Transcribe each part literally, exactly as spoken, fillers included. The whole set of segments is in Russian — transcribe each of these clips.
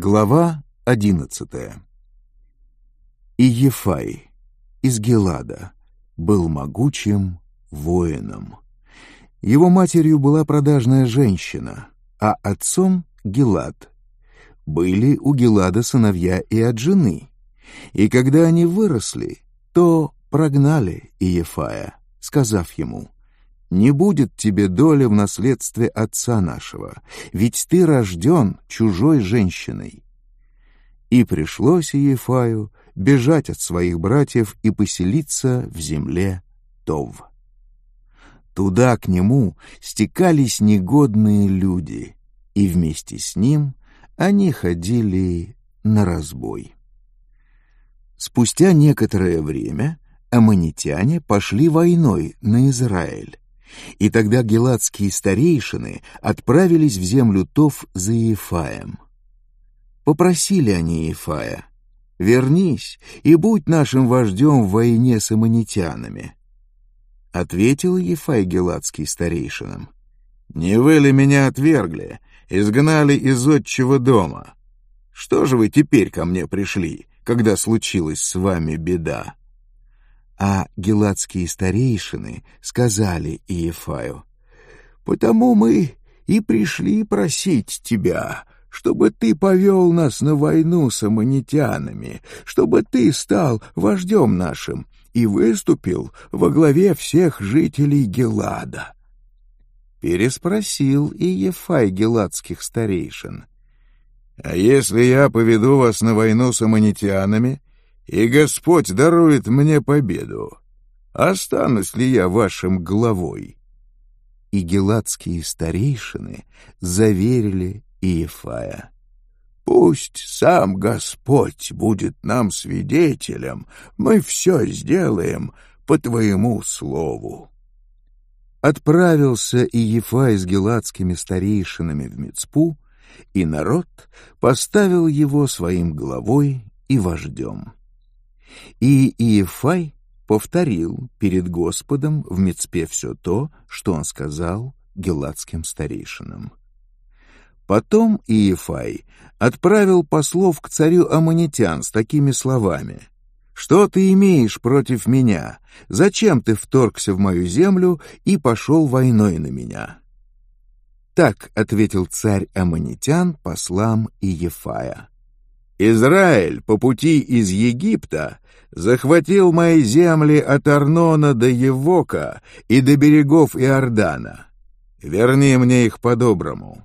Глава одиннадцатая. Иефай из Гилада был могучим воином. Его матерью была продажная женщина, а отцом — Гилад. Были у Гилада сыновья и от жены, и когда они выросли, то прогнали Иефая, сказав ему: «Не будет тебе доли в наследстве отца нашего, ведь ты рожден чужой женщиной». И пришлось Иефаю бежать от своих братьев и поселиться в земле Тов. Туда к нему стекались негодные люди, и вместе с ним они ходили на разбой. Спустя некоторое время аммонитяне пошли войной на Израиль, и тогда гиладские старейшины отправились в землю Тов за Иефаем. Попросили они Иефая: «Вернись и будь нашим вождем в войне с аммонитянами». Ответил Иефай гиладский старейшинам: «Не вы ли меня отвергли, изгнали из отчего дома? Что же вы теперь ко мне пришли, когда случилась с вами беда?» А гиладские старейшины сказали Иефаю: «Потому мы и пришли просить тебя, чтобы ты повел нас на войну с аммонитянами, чтобы ты стал вождем нашим и выступил во главе всех жителей Гилада». Переспросил Иефай гиладских старейшин: «А если я поведу вас на войну с аммонитянами, и Господь дарует мне победу, останусь ли я вашим главой?» И гиладские старейшины заверили Иефая: «Пусть сам Господь будет нам свидетелем, мы все сделаем по твоему слову». Отправился Иефай с гиладскими старейшинами в Мицпу, и народ поставил его своим главой и вождем. И Иефай повторил перед Господом в Мицпе все то, что он сказал гиладским старейшинам. Потом Иефай отправил послов к царю аммонитян с такими словами: «Что ты имеешь против меня? Зачем ты вторгся в мою землю и пошел войной на меня?» Так ответил царь аммонитян послам Иефая: «Израиль по пути из Египта захватил мои земли от Арнона до Евока и до берегов Иордана. Верни мне их по-доброму».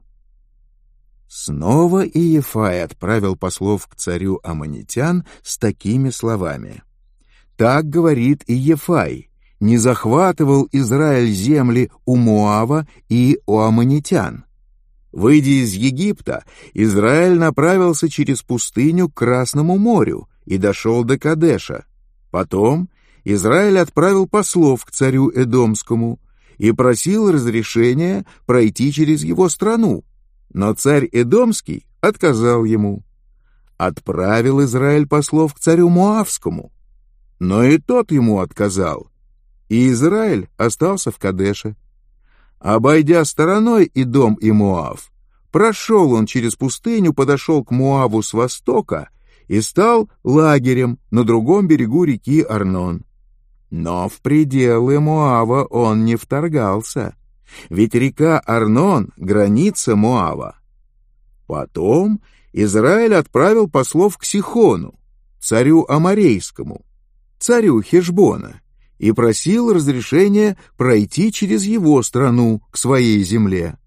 Снова Иефай отправил послов к царю аммонитян с такими словами: «Так говорит Иефай: не захватывал Израиль земли у Моава и у аммонитян. Выйдя из Египта, Израиль направился через пустыню к Красному морю и дошел до Кадеша. Потом Израиль отправил послов к царю Эдомскому и просил разрешения пройти через его страну, но царь Эдомский отказал ему. Отправил Израиль послов к царю Моавскому, но и тот ему отказал, и Израиль остался в Кадеше. Обойдя стороной Эдом и Моав, прошел он через пустыню, подошел к Моаву с востока и стал лагерем на другом берегу реки Арнон. Но в пределы Моава он не вторгался, ведь река Арнон — граница Моава. Потом Израиль отправил послов к Сихону, царю Аморейскому, царю Хешбона, и просил разрешения пройти через его страну к своей земле.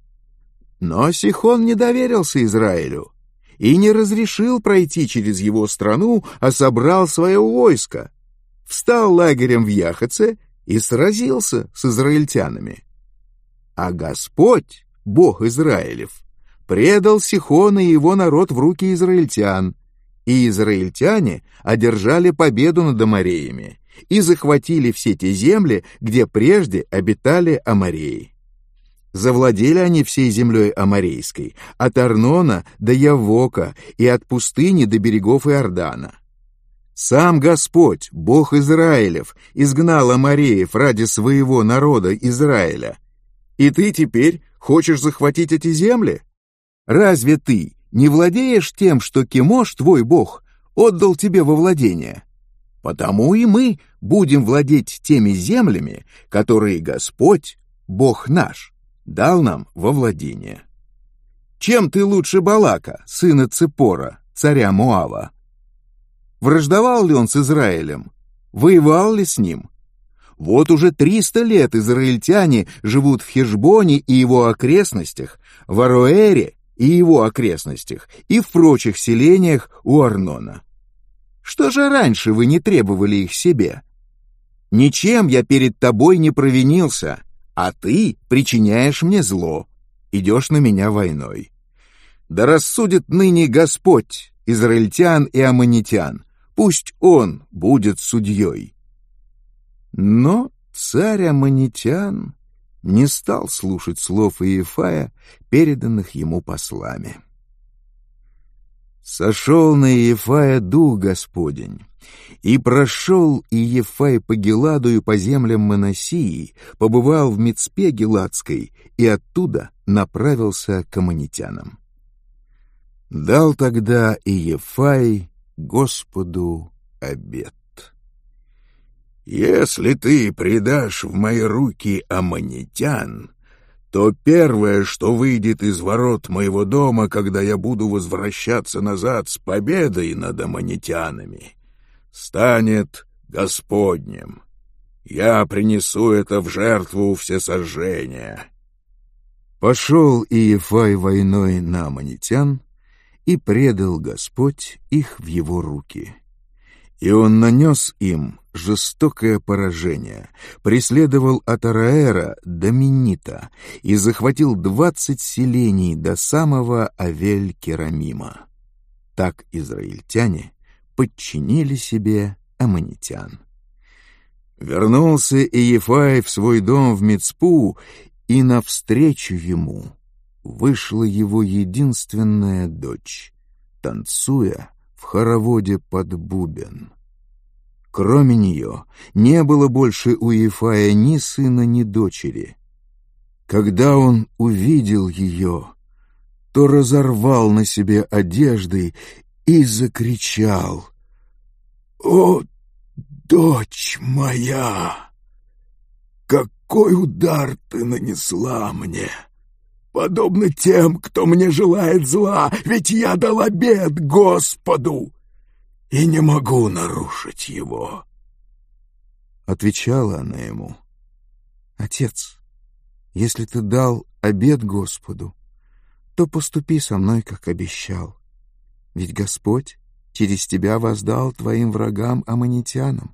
Но Сихон не доверился Израилю и не разрешил пройти через его страну, а собрал свое войско, встал лагерем в Яхаце и сразился с израильтянами. А Господь, Бог Израилев, предал Сихона и его народ в руки израильтян, и израильтяне одержали победу над амореями и захватили все те земли, где прежде обитали амореи. Завладели они всей землей аморейской, от Арнона до Явока и от пустыни до берегов Иордана. Сам Господь, Бог Израилев, изгнал амореев ради своего народа Израиля. И ты теперь хочешь захватить эти земли? Разве ты не владеешь тем, что Кемош, твой бог, отдал тебе во владение? Потому и мы будем владеть теми землями, которые Господь, Бог наш, дал нам во владение. Чем ты лучше Балака, сына Ципора, царя Моава? Враждовал ли он с Израилем? Воевал ли с ним? Вот уже триста лет израильтяне живут в Хешбоне и его окрестностях, в Ароэре и его окрестностях, и в прочих селениях у Арнона. Что же раньше вы не требовали их себе? Ничем я перед тобой не провинился, а ты причиняешь мне зло, идешь на меня войной. Да рассудит ныне Господь израильтян и аммонитян, пусть Он будет судьей». Но царь аммонитян не стал слушать слов Иефая, переданных ему послами. Сошел на Иефая дух Господень, и прошел Иефай по Гиладу и по землям Манассии, побывал в Мицпе Гиладской и оттуда направился к аммонитянам. Дал тогда Иефай Господу обет: «Если ты предашь в мои руки аммонитян, то первое, что выйдет из ворот моего дома, когда я буду возвращаться назад с победой над аммонитянами, станет Господним. Я принесу это в жертву всесожжения». Пошел Иефай войной на аммонитян, и предал Господь их в его руки. И он нанес им жестокое поражение, преследовал от Араэра до Миннита и захватил двадцать селений до самого Авель-Керамима. Так израильтяне подчинили себе аммонитян. Вернулся Иефай в свой дом в Мицпу, и навстречу ему вышла его единственная дочь, танцуя в хороводе под бубен. Кроме нее не было больше у Иефая ни сына, ни дочери. Когда он увидел ее, то разорвал на себе одежды и закричал: «О, дочь моя! Какой удар ты нанесла мне! Подобно тем, кто мне желает зла, ведь я дал обет Господу и не могу нарушить его». Отвечала она ему: «Отец, если ты дал обет Господу, то поступи со мной, как обещал, ведь Господь через тебя воздал твоим врагам аммонитянам».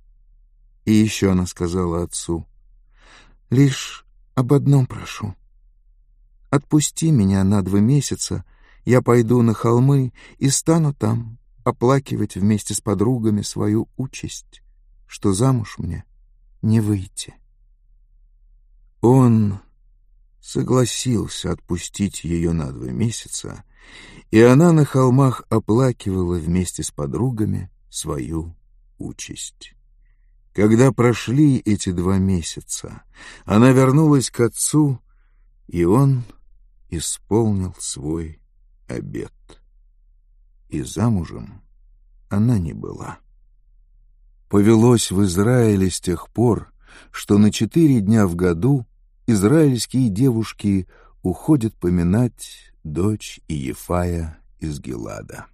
И еще она сказала отцу: «Лишь об одном прошу. Отпусти меня на два месяца, я пойду на холмы и стану там оплакивать вместе с подругами свою участь, что замуж мне не выйти». Он согласился отпустить ее на два месяца, и она на холмах оплакивала вместе с подругами свою участь. Когда прошли эти два месяца, она вернулась к отцу, и он исполнил свой обет. И замужем она не была. Повелось в Израиле с тех пор, что на четыре дня в году израильские девушки уходят поминать дочь Иефая из Гилада.